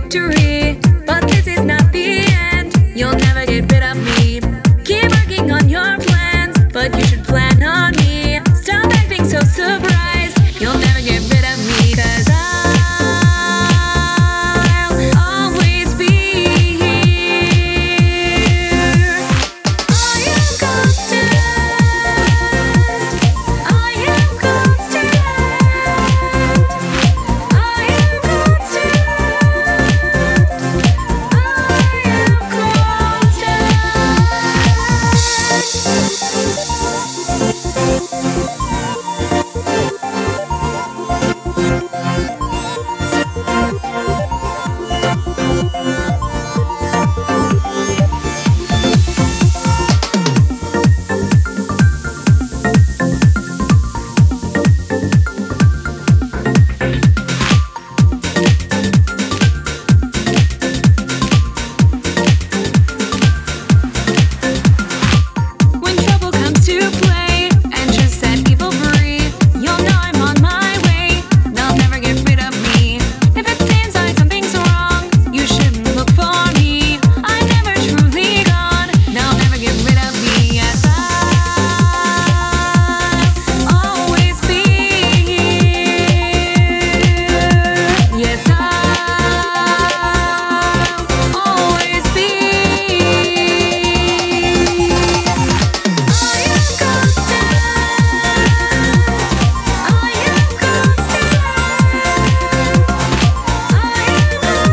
victory, but this is not the end. You'll never get rid of me. Keep working on your plans, but you should plan on me. Stop acting so surprised. You'll never get rid of me, 'cause I'll always be here. I am constant. I am constant. I am constant. When trouble comes to play and just set evil free, you'll know I'm on my way. They'll never get rid of me. If it seems like something's wrong, you shouldn't look for me. I'm never truly gone. They'll never get rid of me. Yes, I'll always be here. Yes, I'll always be. I am constant. I am constant. I am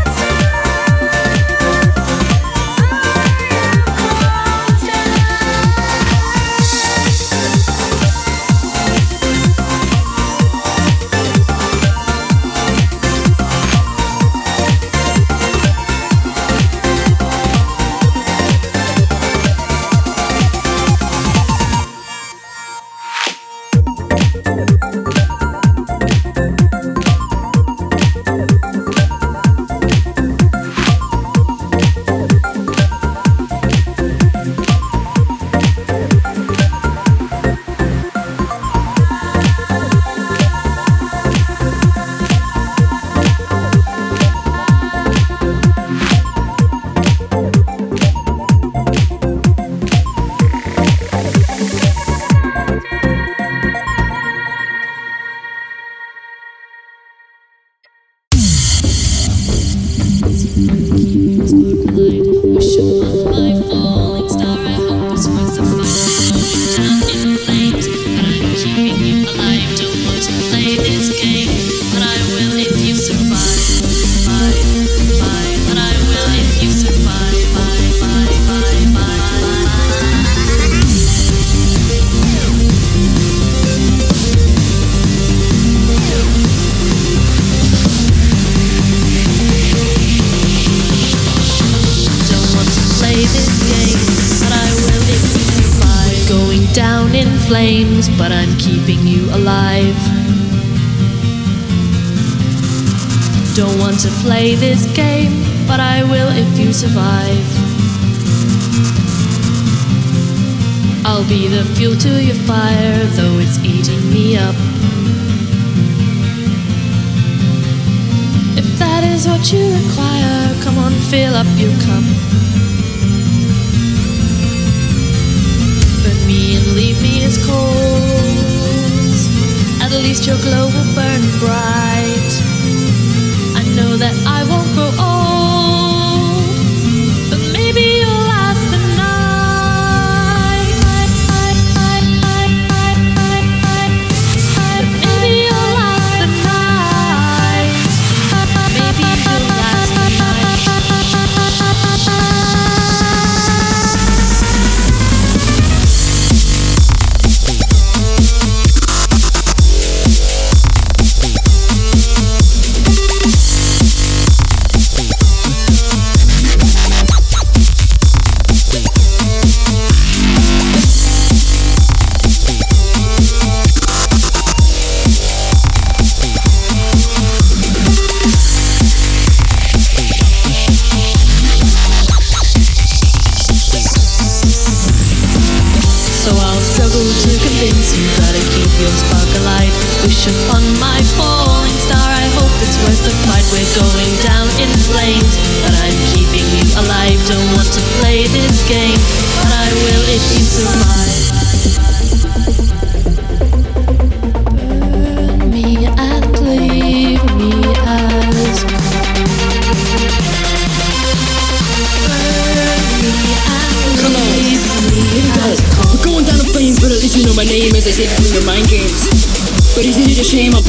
Wish upon my falling star. I hope it's worth the fight. Down in flames, but I'm keeping you alive. Don't want to play this game, but I will if you survive. But I will if you survive. Don't want to play this game, but I will if you survive. Going down in flames, but I'm keeping you alive. Don't want to play this game, but I will if you survive. I'll be the fuel to your fire, though it's eating me up. If that is what you require, come on, fill up your cup. Burn me and leave me as coals. At least your glow will burn bright. I know that I won't grow old, but maybe you'll last the night. But maybe you'll last the night. Maybe you'll last the night. Wish upon my falling star. I hope it's worth the fight. We're going down in flames,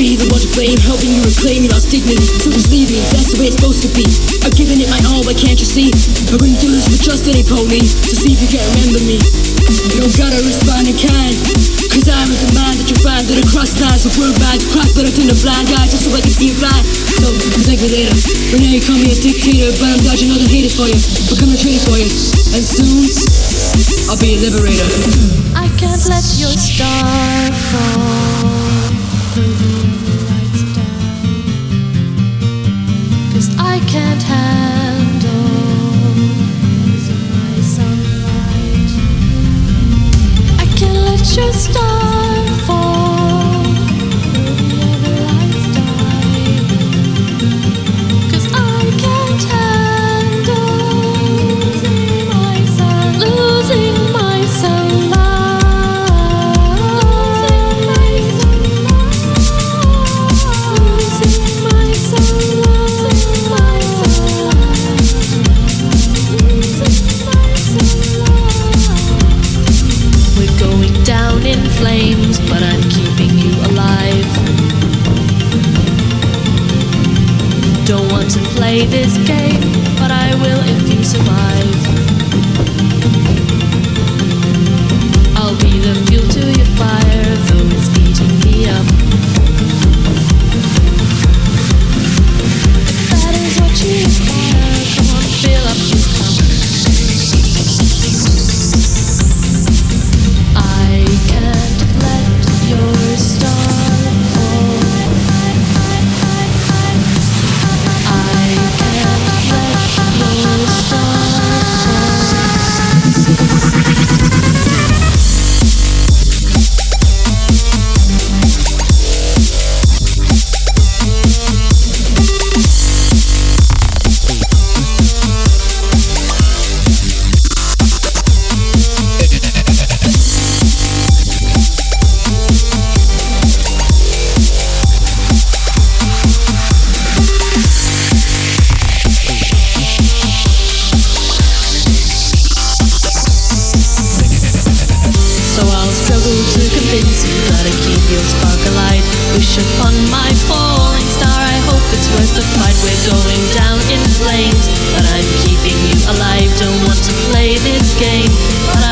be the one to blame, helping you reclaim your lost dignity. So just leave me, that's the way it's supposed to be. I've given it my all, but can't you see? I'm going to lose my trust any pony, so see if you can remember me. You don't gotta respond in kind, cause I'm of the mind that you find that across lines of word lines crack, but I turn a blind eye just so I can see you fly. So, thank me later. For now you call me a dictator, but I'm dodging all the haters for you. Becoming a traitor for you, and soon I'll be a liberator. I can't let your star fall. Lights down. 'Cause I can't handle losing my sunlight. I can't let your star fall. The other lights die. 'Cause I can't handle losing my sunlight. We're going down in flames, but I'm keeping you alive. Don't want to play this game, but I will if you survive. I'll be the fuel to your fire, though it's eating me up. If that is what you require, come on, fill up your cup. I can't let your star fall. I can't let your star So I'll struggle to convince you that I keep your spark alight. Wish upon my falling star, I hope it's worth the fight. We're going down in flames, but I'm keeping you alive. Don't want to play this game, but